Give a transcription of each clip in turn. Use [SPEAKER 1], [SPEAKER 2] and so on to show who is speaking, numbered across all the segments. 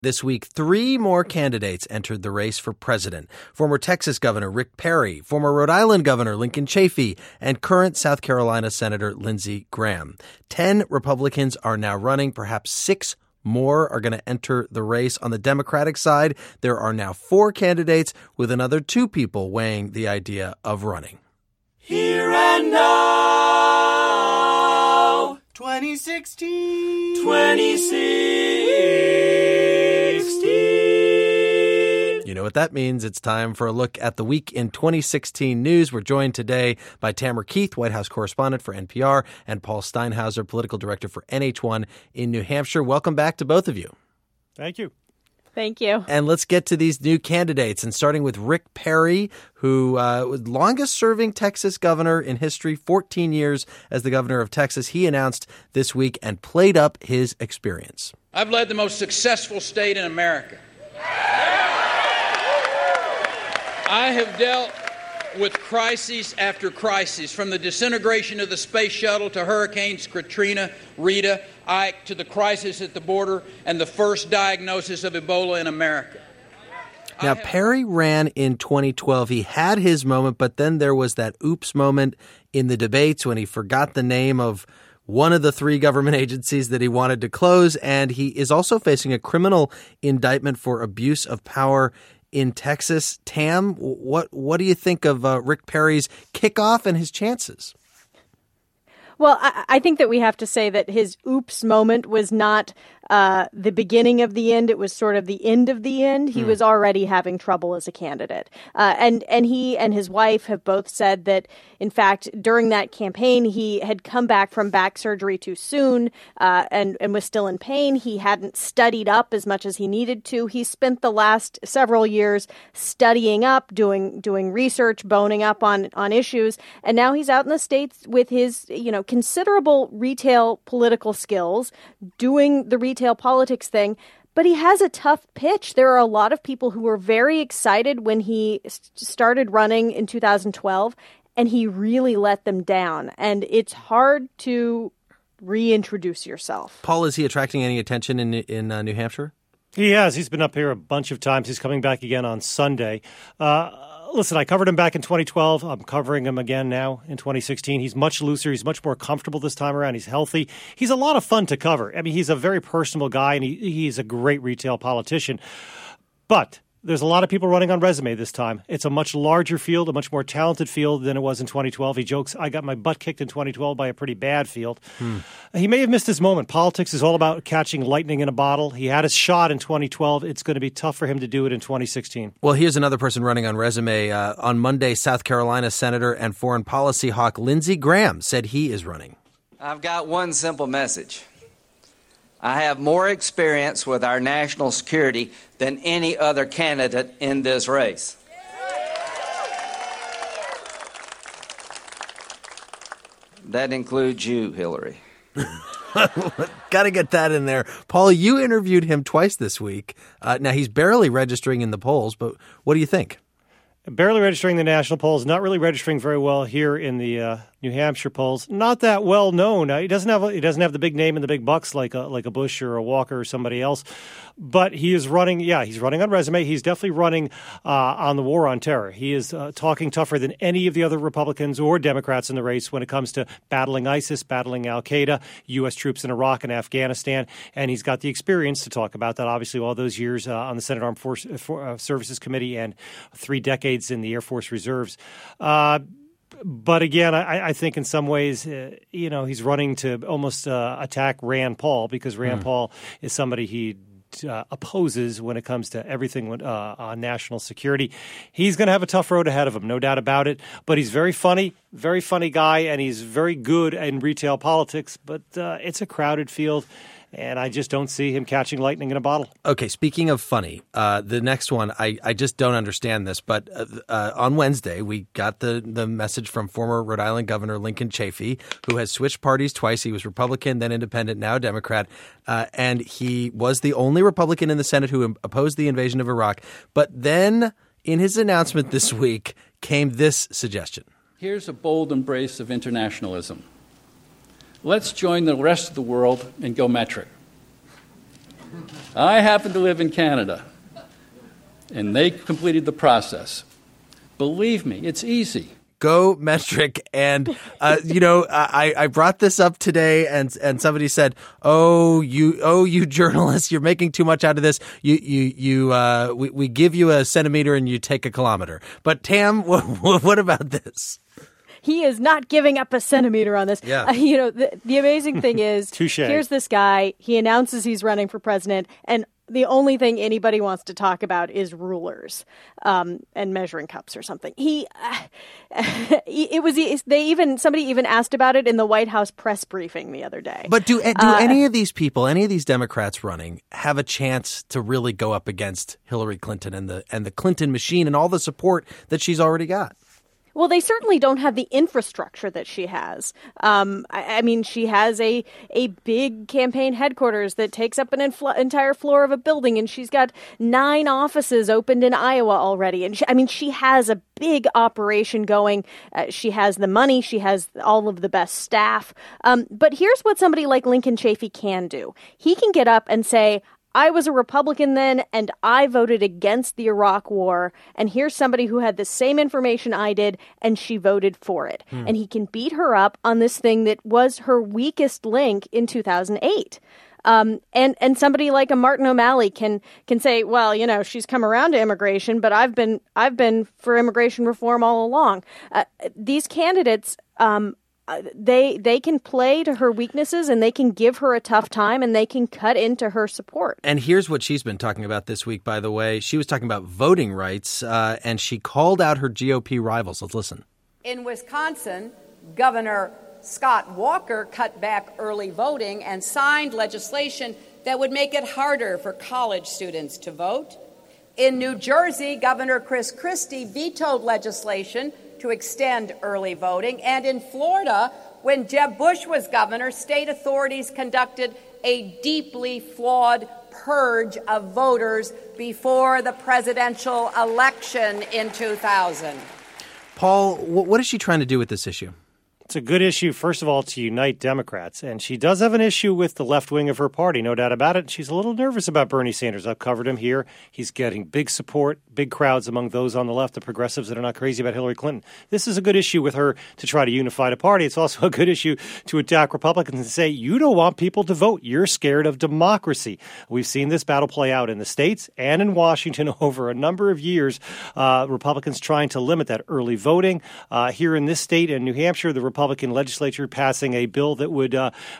[SPEAKER 1] This week, 3 more candidates entered the race for president. Former Texas Governor Rick Perry, former Rhode Island Governor Lincoln Chafee, and current South Carolina Senator Lindsey Graham. 10 Republicans are now running. Perhaps 6 more are going to enter the race. On the Democratic side, there are now 4 candidates, with another 2 people weighing the idea of running.
[SPEAKER 2] Here and now, 2016.
[SPEAKER 1] You know what that means. It's time for a look at the week in 2016 news. We're joined today by Tamara Keith, White House correspondent for NPR, and Paul Steinhauser, political director for NH1 in New Hampshire. Welcome back to both of you.
[SPEAKER 3] Thank you.
[SPEAKER 4] Thank you.
[SPEAKER 1] And let's get to these new candidates, and starting with Rick Perry, who was longest-serving Texas governor in history, 14 years as the governor of Texas. He announced this week and played up his experience.
[SPEAKER 5] I've led the most successful state in America. I have dealt with crises after crises, from the disintegration of the space shuttle to Hurricanes Katrina, Rita, Ike, to the crisis at the border and the first diagnosis of Ebola in America.
[SPEAKER 1] Now, Perry ran in 2012. He had his moment, but then there was that oops moment in the debates when he forgot the name of one of the 3 government agencies that he wanted to close, and he is also facing a criminal indictment for abuse of power in Texas. Tam, what do you think of Rick Perry's kickoff and his chances?
[SPEAKER 4] Well, I think that we have to say that his oops moment was not the beginning of the end. It was sort of the end of the end. He was already having trouble as a candidate. And he and his wife have both said that, in fact, during that campaign, he had come back from back surgery too soon and was still in pain. He hadn't studied up as much as he needed to. He spent the last several years studying up, doing research, boning up on issues. And now he's out in the States with his, considerable retail political skills, doing the retail politics thing. But he has a tough pitch. There are a lot of people who were very excited when he started running in 2012, and he really let them down. And it's hard to reintroduce yourself.
[SPEAKER 1] Paul, is he attracting any attention in New Hampshire?
[SPEAKER 3] He has. He's been up here a bunch of times. He's coming back again on Sunday. Listen, I covered him back in 2012. I'm covering him again now in 2016. He's much looser. He's much more comfortable this time around. He's healthy. He's a lot of fun to cover. I mean, he's a very personable guy, and he's a great retail politician. But there's a lot of people running on resume this time. It's a much larger field, a much more talented field than it was in 2012. He jokes, I got my butt kicked in 2012 by a pretty bad field. He may have missed his moment. Politics is all about catching lightning in a bottle. He had his shot in 2012. It's going to be tough for him to do it in 2016.
[SPEAKER 1] Well, here's another person running on resume. On Monday, South Carolina Senator and foreign policy hawk Lindsey Graham said he is running.
[SPEAKER 6] I've got one simple message. I have more experience with our national security than any other candidate in this race. That includes you, Hillary.
[SPEAKER 1] Got to get that in there. Paul, you interviewed him twice this week. Now, he's barely registering in the polls, but what do you think?
[SPEAKER 3] Barely registering the national polls, not really registering very well here in the New Hampshire polls. Not that well known. He doesn't have the big name and the big bucks like a Bush or a Walker or somebody else. But he is running. Yeah, he's running on resume. He's definitely running on the war on terror. He is talking tougher than any of the other Republicans or Democrats in the race when it comes to battling ISIS, battling Al Qaeda, U.S. troops in Iraq and Afghanistan, and he's got the experience to talk about that. Obviously, all those years on the Senate Armed Services Committee and 3 decades in the Air Force Reserves. But again, I think in some ways, he's running to almost attack Rand Paul, because Rand Paul is somebody he opposes when it comes to everything on national security. He's going to have a tough road ahead of him, no doubt about it. But he's very funny guy, and he's very good in retail politics. But it's a crowded field, and I just don't see him catching lightning in a bottle.
[SPEAKER 1] Okay, speaking of funny, the next one, I just don't understand this, but on Wednesday, we got the message from former Rhode Island Governor Lincoln Chafee, who has switched parties twice. He was Republican, then Independent, now Democrat, and he was the only Republican in the Senate who opposed the invasion of Iraq. But then, in his announcement this week, came this suggestion.
[SPEAKER 7] Here's a bold embrace of internationalism. Let's join the rest of the world and go metric. I happen to live in Canada, and they completed the process. Believe me, it's easy.
[SPEAKER 1] Go Metric. And, I brought this up today and somebody said, you journalists, you're making too much out of this. We give you a centimeter and you take a kilometer. But Tam, what about this?
[SPEAKER 4] He is not giving up a centimeter on this.
[SPEAKER 1] Yeah.
[SPEAKER 4] The amazing thing is, here's this guy. He announces he's running for president, and the only thing anybody wants to talk about is rulers and measuring cups or something. Somebody even asked about it in the White House press briefing the other day.
[SPEAKER 1] But do any of these people, any of these Democrats running, have a chance to really go up against Hillary Clinton and the Clinton machine and all the support that she's already got?
[SPEAKER 4] Well, they certainly don't have the infrastructure that she has. She has a big campaign headquarters that takes up an entire floor of a building, and she's got 9 offices opened in Iowa already. And she has a big operation going. She has the money. She has all of the best staff. But here's what somebody like Lincoln Chafee can do. He can get up and say, I was a Republican then, and I voted against the Iraq War, and here's somebody who had the same information I did, and she voted for it. And he can beat her up on this thing that was her weakest link in 2008. And somebody like a Martin O'Malley can say, well, she's come around to immigration, but I've been for immigration reform all along. These candidates, they can play to her weaknesses, and they can give her a tough time, and they can cut into her support.
[SPEAKER 1] And here's what she's been talking about this week, by the way. She was talking about voting rights, and she called out her GOP rivals. Let's listen.
[SPEAKER 8] In Wisconsin, Governor Scott Walker cut back early voting and signed legislation that would make it harder for college students to vote. In New Jersey, Governor Chris Christie vetoed legislation to extend early voting. And in Florida, when Jeb Bush was governor, state authorities conducted a deeply flawed purge of voters before the presidential election in 2000.
[SPEAKER 1] Paul, what is she trying to do with this issue?
[SPEAKER 3] It's a good issue, first of all, to unite Democrats. And she does have an issue with the left wing of her party, no doubt about it. She's a little nervous about Bernie Sanders. I've covered him here. He's getting big support, big crowds among those on the left, the progressives that are not crazy about Hillary Clinton. This is a good issue with her to try to unify the party. It's also a good issue to attack Republicans and say, you don't want people to vote. You're scared of democracy. We've seen this battle play out in the states and in Washington over a number of years. Republicans trying to limit that early voting. Here in this state, in New Hampshire, the Republican legislature passing a bill that would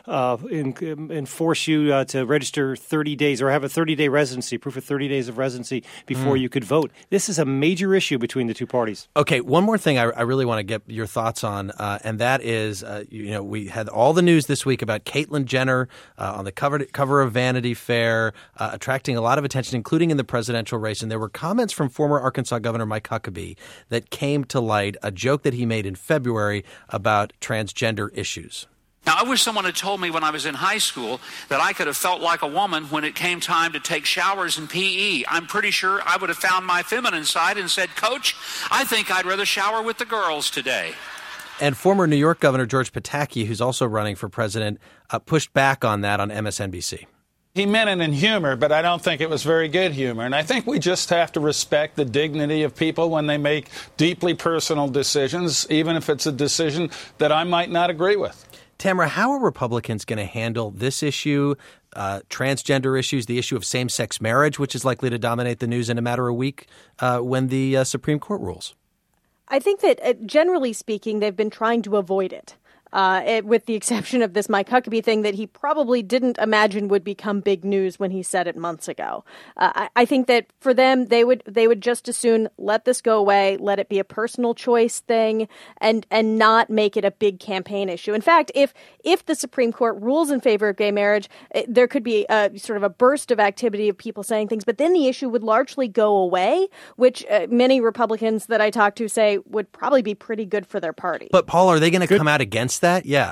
[SPEAKER 3] enforce you to register 30 days or have a 30-day residency, proof of 30 days of residency before you could vote. This is a major issue between the two parties.
[SPEAKER 1] Okay, one more thing I really want to get your thoughts on, and that is, we had all the news this week about Caitlyn Jenner on the cover of Vanity Fair, attracting a lot of attention, including in the presidential race. And there were comments from former Arkansas Governor Mike Huckabee that came to light, a joke that he made in February about transgender issues.
[SPEAKER 9] Now, I wish someone had told me when I was in high school that I could have felt like a woman when it came time to take showers in PE. I'm pretty sure I would have found my feminine side and said, Coach, I think I'd rather shower with the girls today.
[SPEAKER 1] And former New York Governor George Pataki, who's also running for president, pushed back on that on MSNBC.
[SPEAKER 10] He meant it in humor, but I don't think it was very good humor. And I think we just have to respect the dignity of people when they make deeply personal decisions, even if it's a decision that I might not agree with.
[SPEAKER 1] Tamara, how are Republicans going to handle this issue, transgender issues, the issue of same-sex marriage, which is likely to dominate the news in a matter of a week when the Supreme Court rules?
[SPEAKER 4] I think that, generally speaking, they've been trying to avoid it. With the exception of this Mike Huckabee thing that he probably didn't imagine would become big news when he said it months ago. I think that for them, they would just as soon let this go away, let it be a personal choice thing, and not make it a big campaign issue. In fact, if the Supreme Court rules in favor of gay marriage, there could be a sort of a burst of activity of people saying things, but then the issue would largely go away, which many Republicans that I talk to say would probably be pretty good for their party.
[SPEAKER 1] But Paul, are they going to come out against that? Yeah.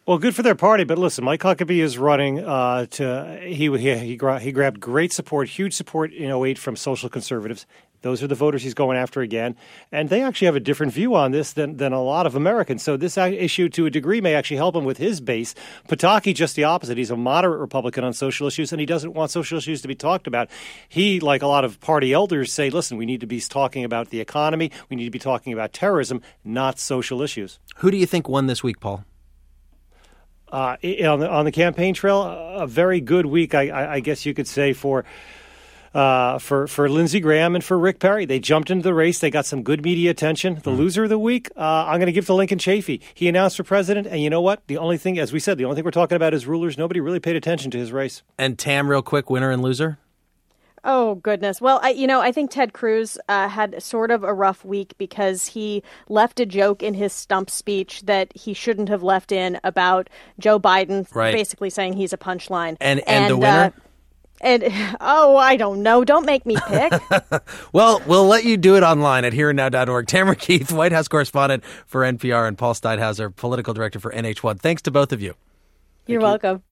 [SPEAKER 3] Well, good for their party, but listen, Mike Huckabee is running he grabbed great support, huge support in 2008 from social conservatives. Those are the voters he's going after again. And they actually have a different view on this than a lot of Americans. So this issue, to a degree, may actually help him with his base. Pataki, just the opposite. He's a moderate Republican on social issues, and he doesn't want social issues to be talked about. He, like a lot of party elders, say, listen, we need to be talking about the economy. We need to be talking about terrorism, not social issues.
[SPEAKER 1] Who do you think won this week, Paul?
[SPEAKER 3] On the campaign trail, a very good week, I guess you could say, for Lindsey Graham and for Rick Perry. They jumped into the race. They got some good media attention. The loser of the week, I'm going to give to Lincoln Chafee. He announced for president, and you know what? The only thing, as we said, the only thing we're talking about is rulers. Nobody really paid attention to his race.
[SPEAKER 1] And Tam, real quick, winner and loser?
[SPEAKER 4] Oh, goodness. Well, I think Ted Cruz had sort of a rough week because he left a joke in his stump speech that he shouldn't have left in about Joe Biden,
[SPEAKER 1] right,
[SPEAKER 4] basically saying he's a punchline.
[SPEAKER 1] And the winner?
[SPEAKER 4] I don't know. Don't make me pick.
[SPEAKER 1] Well, we'll let you do it online at hereandnow.org. Tamara Keith, White House correspondent for NPR, and Paul Steidhauser, political director for NH1. Thanks to both of you.
[SPEAKER 4] You're welcome.